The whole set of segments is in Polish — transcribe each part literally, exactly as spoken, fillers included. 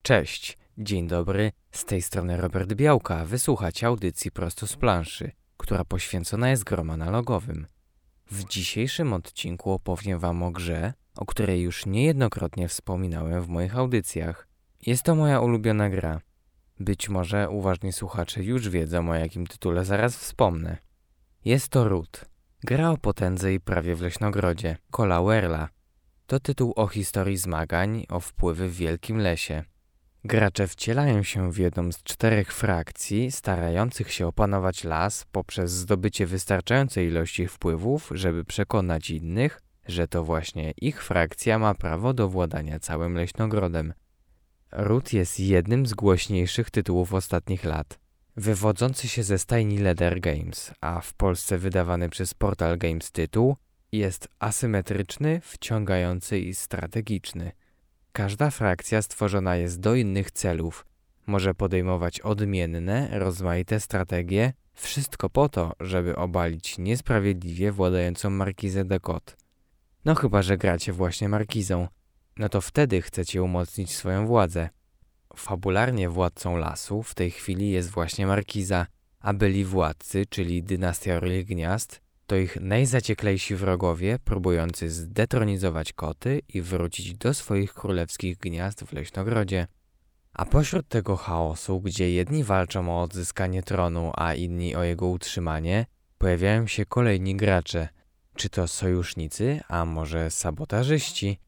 Cześć, dzień dobry, z tej strony Robert Białka. Wysłuchacie audycji prosto z planszy, która poświęcona jest grom analogowym. W dzisiejszym odcinku opowiem Wam o grze, o której już niejednokrotnie wspominałem w moich audycjach. Jest to moja ulubiona gra. Być może uważni słuchacze już wiedzą, o jakim tytule zaraz wspomnę. Jest to Root. Gra o potędze i prawie w leśnogrodzie, Cola Werla. To tytuł o historii zmagań, o wpływy w wielkim lesie. Gracze wcielają się w jedną z czterech frakcji starających się opanować las poprzez zdobycie wystarczającej ilości wpływów, żeby przekonać innych, że to właśnie ich frakcja ma prawo do władania całym leśnogrodem. Root jest jednym z głośniejszych tytułów ostatnich lat. Wywodzący się ze stajni Leder Games, a w Polsce wydawany przez Portal Games tytuł, jest asymetryczny, wciągający i strategiczny. Każda frakcja stworzona jest do innych celów. Może podejmować odmienne, rozmaite strategie, wszystko po to, żeby obalić niesprawiedliwie władającą Markizę de Kot. No chyba, że gracie właśnie Markizą. No to wtedy chcecie umocnić swoją władzę. Fabularnie władcą lasu w tej chwili jest właśnie Markiza, a byli władcy, czyli dynastia Orlich Gniazd, to ich najzacieklejsi wrogowie próbujący zdetronizować koty i wrócić do swoich królewskich gniazd w leśnogrodzie. A pośród tego chaosu, gdzie jedni walczą o odzyskanie tronu, a inni o jego utrzymanie, pojawiają się kolejni gracze. Czy to sojusznicy, a może sabotażyści?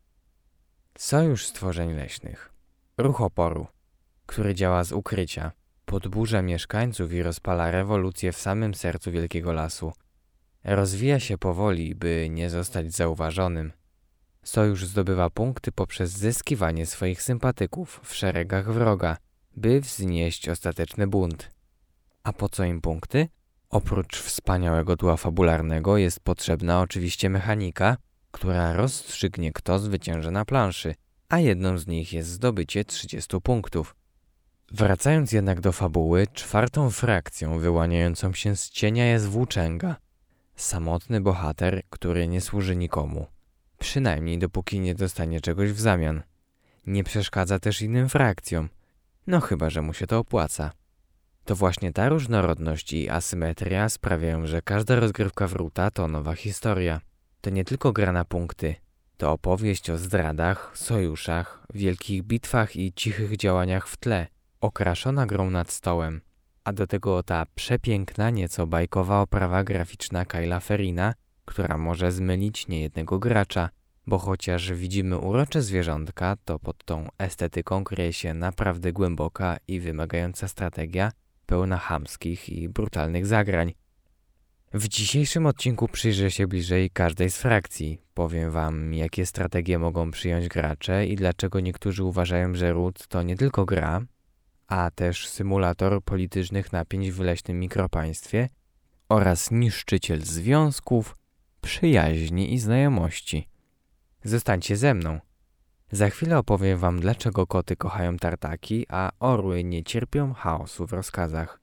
Sojusz Stworzeń Leśnych. Ruch oporu, który działa z ukrycia, podburza mieszkańców i rozpala rewolucję w samym sercu wielkiego lasu. Rozwija się powoli, by nie zostać zauważonym. Sojusz zdobywa punkty poprzez zyskiwanie swoich sympatyków w szeregach wroga, by wznieść ostateczny bunt. A po co im punkty? Oprócz wspaniałego tła fabularnego jest potrzebna oczywiście mechanika, która rozstrzygnie, kto zwycięży na planszy, a jedną z nich jest zdobycie trzydziestu punktów. Wracając jednak do fabuły, czwartą frakcją wyłaniającą się z cienia jest włóczęga. Samotny bohater, który nie służy nikomu. Przynajmniej dopóki nie dostanie czegoś w zamian. Nie przeszkadza też innym frakcjom. No chyba, że mu się to opłaca. To właśnie ta różnorodność i asymetria sprawiają, że każda rozgrywka w Roota to nowa historia. To nie tylko gra na punkty. To opowieść o zdradach, sojuszach, wielkich bitwach i cichych działaniach w tle, okraszona grą nad stołem. A do tego ta przepiękna, nieco bajkowa oprawa graficzna Kyla Ferrina, która może zmylić niejednego gracza, bo chociaż widzimy urocze zwierzątka, to pod tą estetyką kryje się naprawdę głęboka i wymagająca strategia, pełna chamskich i brutalnych zagrań. W dzisiejszym odcinku przyjrzę się bliżej każdej z frakcji. Powiem Wam, jakie strategie mogą przyjąć gracze i dlaczego niektórzy uważają, że Root to nie tylko gra, a też symulator politycznych napięć w leśnym mikropaństwie oraz niszczyciel związków, przyjaźni i znajomości. Zostańcie ze mną. Za chwilę opowiem Wam, dlaczego koty kochają tartaki, a orły nie cierpią chaosu w rozkazach.